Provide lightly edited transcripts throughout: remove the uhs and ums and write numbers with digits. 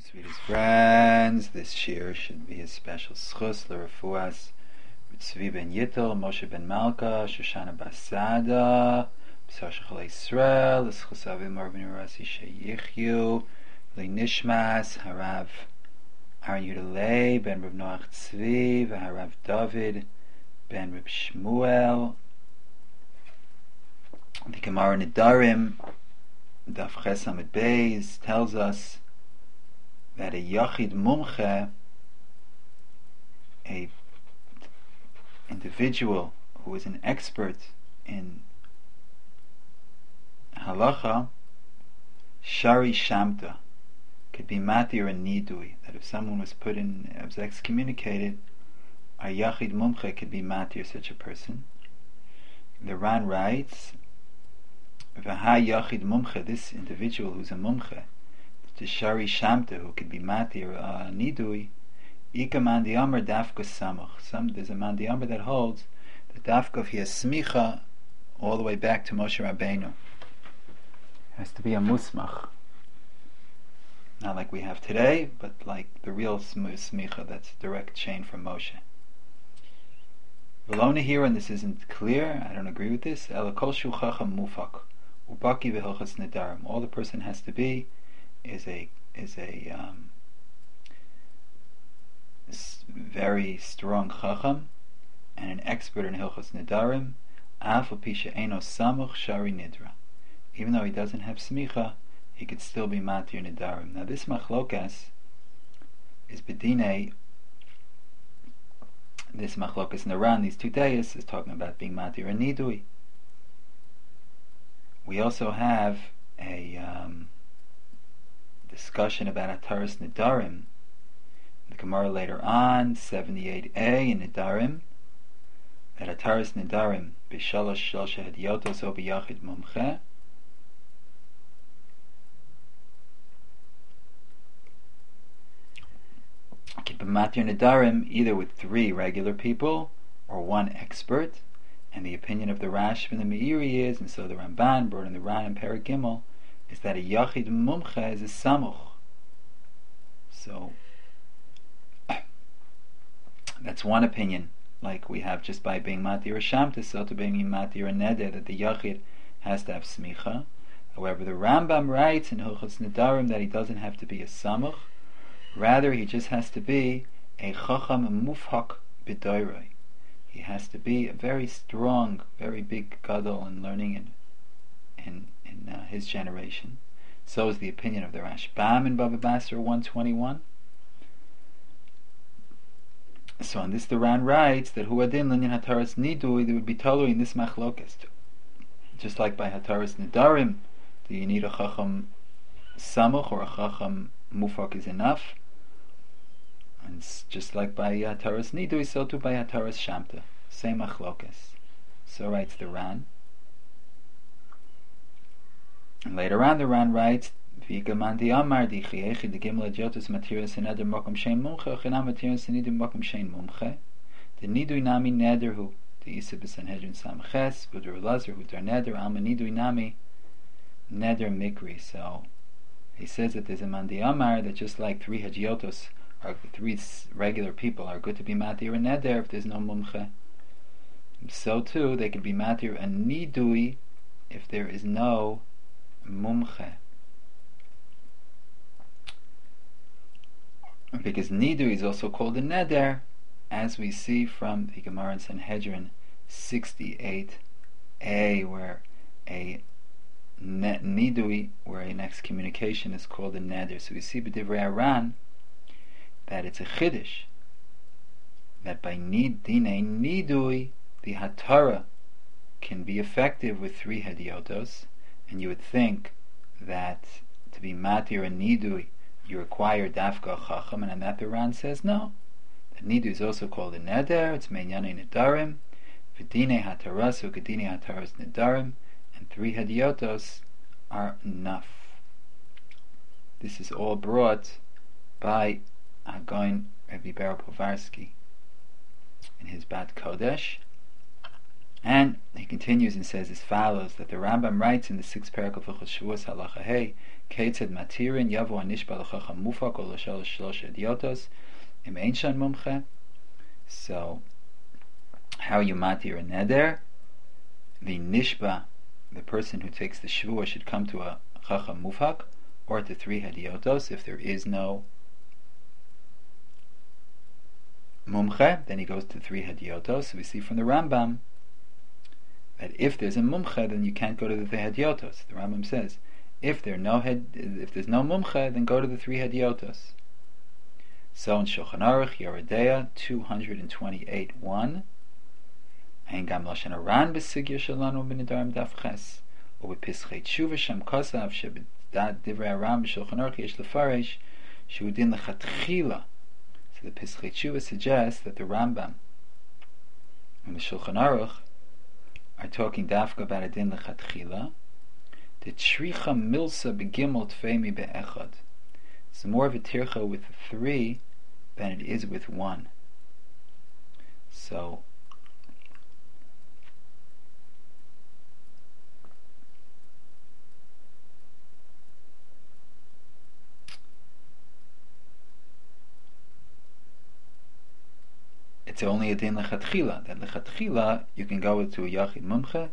Sweetest friends, this shir should be a special schus l'refuas Tzvi ben Yittel, Moshe ben Malka, Shoshana Basada, B'sar Shechalei Yisrael, l'schus Avim Mar ben Urasi sheyichyu, l'nishmas Harav Aaron Yudalei ben Rav Noach Tzvi, v'Harav David ben Reb Shmuel. The Gemara Nedarim, Daf Ches Amud Beis, tells us that a Yachid Mumche, a individual who is an expert in halacha, Shari Shamta, could be matir and nidui, that if someone was excommunicated, a Yachid Mumche could be matir such a person. The Ran writes, V'ha Yachid Mumche, this individual who's a Mumche, to Shari Shamta, who could be matir nidui, Ika mandi amar dafka samach. There's a mandi amar that holds the dafka of his smicha all the way back to Moshe Rabbeinu. It has to be a musmach, not like we have today, but like the real smicha that's direct chain from Moshe. Velona here, and this isn't clear, I don't agree with this. Elakol shu chacham mufak ubaki v'hilchas nedarim. All the person has to be is a very strong chacham and an expert in hilchos nedarim. Af pisha eno samuch shari nidra. Even though he doesn't have smicha, he could still be matir nedarim. Now this machlokas is bedine. This machlokas in the Ran, these two days, is talking about being matir and nidui. We also have a discussion about ataras nedarim. The Gemara later on, 78a in Nedarim, that ataras nedarim b'shalosh shlosha hadyotos o b'yachid mumche, keep a matir nedarim either with 3 regular people or 1 expert. And the opinion of the Rash and the Meiri is, and so the Ramban brought in the Ran and Perek Gimel, is that a yachid mumche is a samuch. So that's one opinion, like we have just by being matir shamta, so to being matir neder, that the yachid has to have smicha. However, the Rambam writes in Hilchos Nedarim that he doesn't have to be a samuch, rather he just has to be a chacham mufhak b'doiroi. He has to be a very strong, very big gadol in learning in his generation. So is the opinion of the Rashbam in Bava Basra 121. So on this the Ran writes that huadin linyan hataras nidui, there would be totally in this machlokas. Just like by hataras nedarim, do you need a chacham samuch or a chacham mufak is enough? And just like by hataras nidui, so too by hataras shamta. Same machlokas. So writes the Ran. And later on the Ran writes, V'ika mandi amar di chiechi de gimel adyotus materias in eder mokum shein mumche chinam materias in eder mokum shein mumche the nidui nami neder hu the isa b'sanhedrin samches v'dur lazar hu dar neder alma nidui nami neder mikri. So he says that there's a mandi amar that just like 3 hadyotos or 3 regular people are good to be matir and neder if there's no mumche, so too they could be matir and nidui if there is no mumche. Because nidui is also called a neder, as we see from the Gemara in Sanhedrin 68a, where a nidui, where an excommunication is called a neder. So we see b'divrei Aran that it's a chiddush that by dine nidui the hatara can be effective with 3 hadiotos, and you would think that to be matir and nidui you require dafka chacham, and on that the Ran says no. The nidu is also called a neder. It's meinyane nedarim, v'dine hatarasu k'dine hataras nedarim, and 3 hadiotos are enough. This is all brought by Hagoin Rabbi Ber Povarsky in his Bat Kodesh. And he continues and says as follows, that the Rambam writes in the 6th parak of Hilchos Shavuos halacha hey, Ketzed matirin yavo hanishba l'chacham mufak or l'shal shlosh idiotos im ein shan mumche. So, how you matir a neder? The nishba, the person who takes the shvuah, should come to a chacham mufak or to 3 hadiotos. If there is no mumche, then he goes to 3 hadiotos. So we see from the Rambam that if there's a mumche, then you can't go to the hadiotos. The Rambam says, if there's no mumche, then go to the 3 hadiotos. So in Shulchan Aruch Yoreh Deah 228:1, Ein gam lashon Aran b'sigya shalanu b'nedarim daf ches, u'b'pischei tshuva shem kosav shebedat divrei Aran b'Shulchan Aruch yesh lefaresh shu din lechatchila. So the Pischei Tshuva suggests that the Rambam and the Shulchan Aruch are talking dafka about a din lechatchila. The Tricha Milsa begimel tfeimi be'echad. It's more of a tircha with 3 than it is with 1. So it's only a din lechatchila. That lechatchila you can go to a yachid mumche.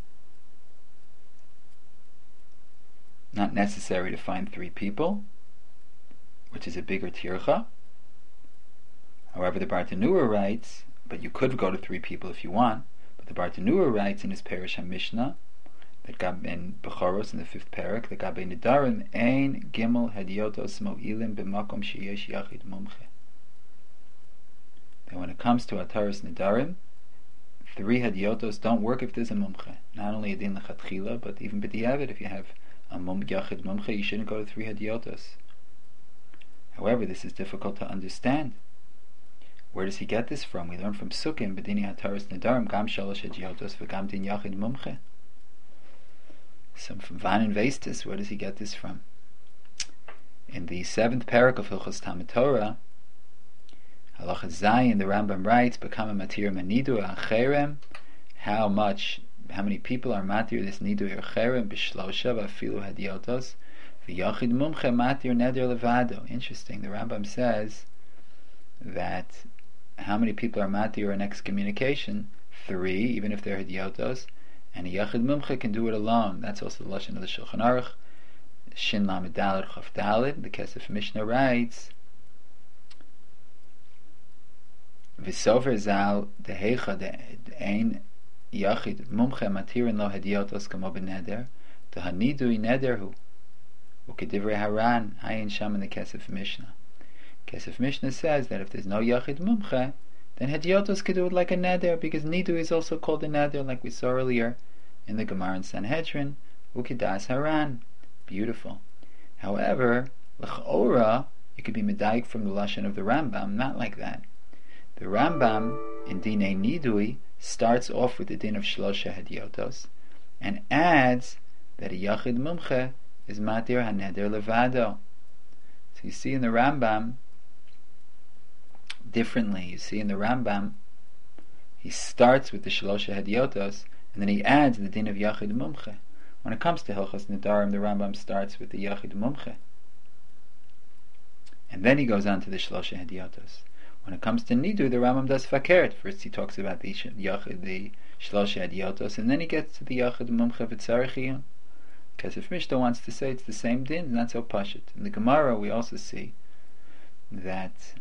Not necessary to find 3 people, which is a bigger tircha. However, the Bartanura writes, but you could go to 3 people if you want, but the Bartanura writes in his Perish HaMishnah, that gab in Bechoros in the 5th parak, that gab in Nedarim ein gimel hadiotos mo'ilim b'makom sheyesh yachid mumche. That when it comes to Ataras Nedarim, 3 hadiotos don't work if there's a mumche. Not only a din lechatchila, but even b'diavad, if you have a yachid mumche, you shouldn't go to 3 hadiotos. However, this is difficult to understand. Where does he get this from? We learn from Sukkim, B'dini Hataras Nedarim, Gam Shalosh Hadiotos, V'gam Din Yachid Mumche. So from Van and Vestis, where does he get this from? In the 7th parak of Hilchos Talmud Torah, Halacha Zayin, the Rambam writes, B'kama Matir Manidu Acherem, how many people are matir this nidu Acherem, B'shlosha V'afilu Hadiotos, V'yachid Mumche Matir Neder Levado. Interesting, the Rambam says that how many people are matir an excommunication? 3, even if they're hadiotos, and a yachid mumche can do it alone. That's also the lashon of the Shulchan Aruch. Shin Lamed Daled Chaf Daled, the Kesef Mishnah writes, V'sover zal dehecha ein yachid mumche matirin lo hadiotos kamo b'neder, the hanidui nederhu, u'kedivrei Haran, hayin sham in the Kesef Mishnah. Kesef Mishnah says that if there's no Yachid Mumche, then Hediotos could do it like a Neder, because Nidu is also called a Neder, like we saw earlier in the Gemara in Sanhedrin, Ukidas Haran. Beautiful. However, L'ch'ora, it could be Medaik from the Lashon of the Rambam, not like that. The Rambam, in Dinei Nidui, starts off with the din of Shlosha Hediotos, and adds that a Yachid Mumche is Matir HaNeder Levado. So you see in the Rambam, differently. You see in the Rambam, he starts with the Shlosha Hadiotos, and then he adds the din of Yachid Mumche. When it comes to Hilchos Nedarim, the Rambam starts with the Yachid Mumche, and then he goes on to the Shlosha Hadiotos. When it comes to Nidu, the Rambam does Fakert. First he talks about the Yachid, the Shlosha Hadiotos, and then he gets to the Yachid Mumche V'tzarechiyun. Kesef Mishnah wants to say it's the same din, not so pashut. In the Gemara, we also see that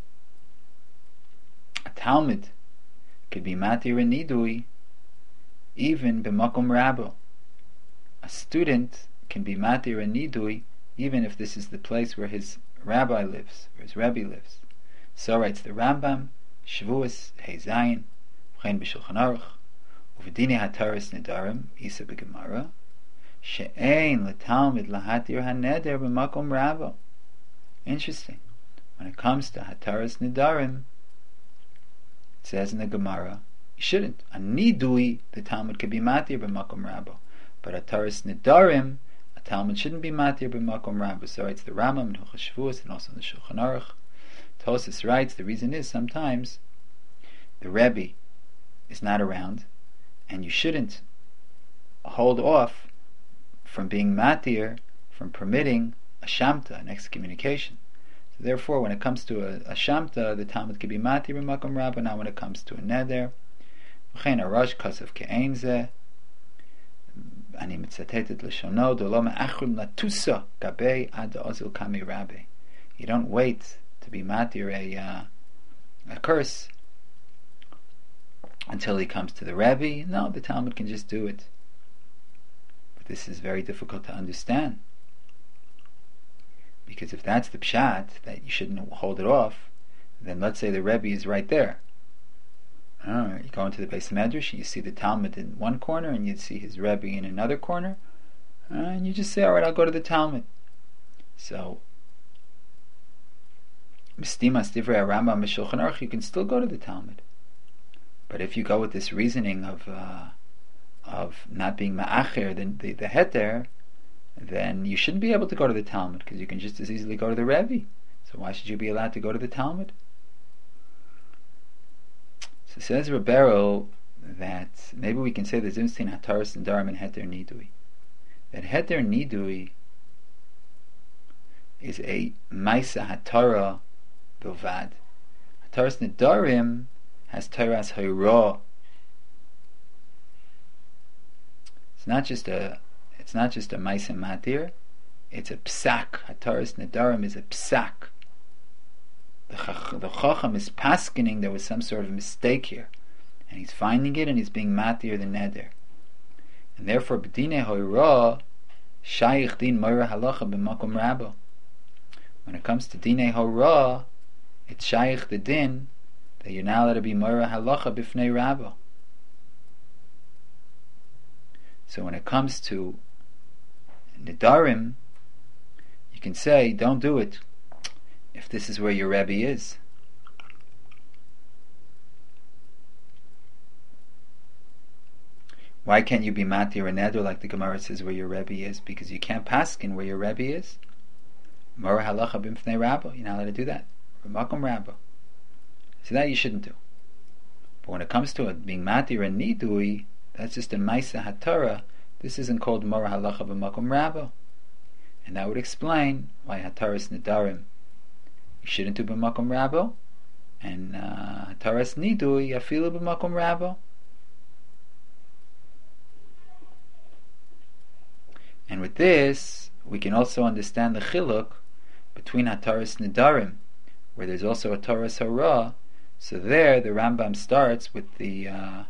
a Talmud could be matir and nidui even b'makom rabo. A student can be matir and nidui even if this is the place where his rabbi lives, where his Rebbe lives. So writes the Rambam, Shavuos Hey Zayin, V'chein b'Shulchan Aruch, U'v'dinei Hataras Nedarim, Isa b'Gemara, She'ein l'talmid lahatir haneder b'makom rabo. Interesting. When it comes to Hataras Nedarim, it says in the Gemara, you shouldn't. A nidui, the Talmud could be matir b'makom rabo, but Hataras Nedarim, a Talmud shouldn't be matir b'makom rabo. So writes the Rambam in Hilchos Shavuos and also in the Shulchan Aruch. Tosas writes the reason is sometimes the Rebbe is not around, and you shouldn't hold off from being matir, from permitting a shamta, an excommunication. So therefore, when it comes to a shamta, the Talmud can be matir b'makom rabba. Now, when it comes to a neder, v'chein arash kasav ke'ein zeh, ani mitzatetet l'shono do lo me'achrim latusa gabei ad ozil kami rabbe. You don't wait to be matir a curse until he comes to the Rebbe. No, the Talmud can just do it. But this is very difficult to understand, because if that's the pshat, that you shouldn't hold it off, then let's say the Rebbe is right there. You go into the Beis Medrash and you see the Talmud in one corner and you see his Rebbe in another corner, and you just say, alright, I'll go to the Talmud. So Mistimas Divrei Rambam Shulchan Aruch, you can still go to the Talmud. But if you go with this reasoning of not being ma'acher, the heter, then you shouldn't be able to go to the Talmud, because you can just as easily go to the Rebbe. So why should you be allowed to go to the Talmud? So says Rebero that maybe we can say the Zimstein Hataras Nedarim and Heter Nidui. That Heter Nidui is a Maisa Hatara Bilvad. Hataras Nedarim has Taras Hayra. It's not just a Maisa Matir, it's a Psak. Hataras Nedarim is a Psak. The Chacham is paskening there was some sort of mistake here, and he's finding it and he's being matir the neder, and therefore b'dinei hoira shayich din moira halacha b'makom rabba. When it comes to dinei hoira, it's shayich the din that you're now allowed to be moira halacha b'fnei rabba. So when it comes to nedarim, you can say, don't do it if this is where your Rebbe is. Why can't you be matir a neder like the Gemara says where your Rebbe is? Because you can't paskin where your Rebbe is. Mora halacha b'mfnei rabba. You're not allowed to do that. B'makom rabba. So that you shouldn't do. But when it comes to it being matir a nidui, that's just a maisa hatara. This isn't called mora halacha b'makom rabba. And that would explain why hataras nedarim you shouldn't do b'makom rabba, and hataras nidui afilu b'makom rabba. And with this, we can also understand the chiluk between hataras nedarim, where there's also a hataras hara. So there, the Rambam starts with the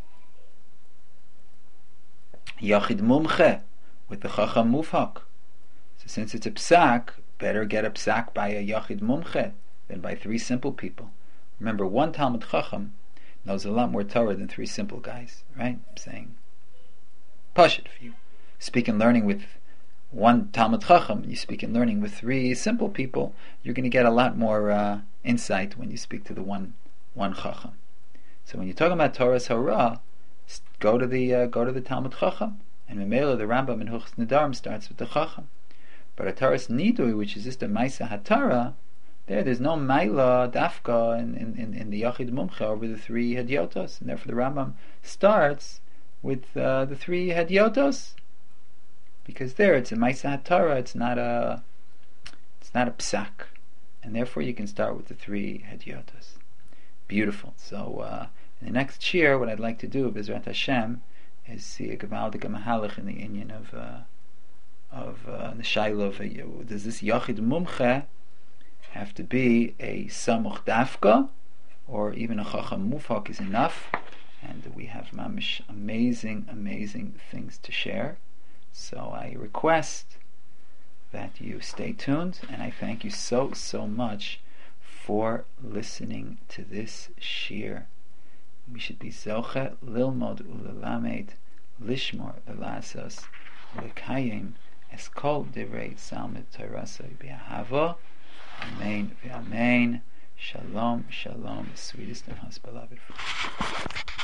yachid mumche, with the chacham mufhak. So since it's a psak, better get a psak by a yachid mumche than by three simple people. Remember, one Talmud Chacham knows a lot more Torah than three simple guys, right? I'm saying, Pashut, if you speak and learning with one Talmud Chacham, you speak and learning with three simple people, you're going to get a lot more insight when you speak to the one Chacham. So when you're talking about Torah's Hara, go to the Talmud Chacham, and Memela, the Rambam in Hilchos Nedarim starts with the Chacham. But a Taras Nidui, which is just a Maisa Hatara, there's no Maila Dafka in the Yachid Mumcha over the three Hadyotos, and therefore the Rambam starts with the three Hadyotos, because there it's a Maisa Hatara, it's not a Psak, and therefore you can start with the three Hadyotos. Beautiful. So in the next shir, what I'd like to do, B'ezrat Hashem, is see a Gavaldik Mahalach in the Inyan of the Shaila. Does this Yachid Mumcha have to be a Samuch Dafka, or even a Chacham Mufak is enough? And we have mamish amazing things to share. So I request that you stay tuned, and I thank you so much for listening to this shir. We should be Zoche Lilmod Ulelamed Lishmor Velasos Lekayim Es Kol Divrei Salmid Torasa B'Ahava. Amen v'amen. Shalom, sweetest and most beloved.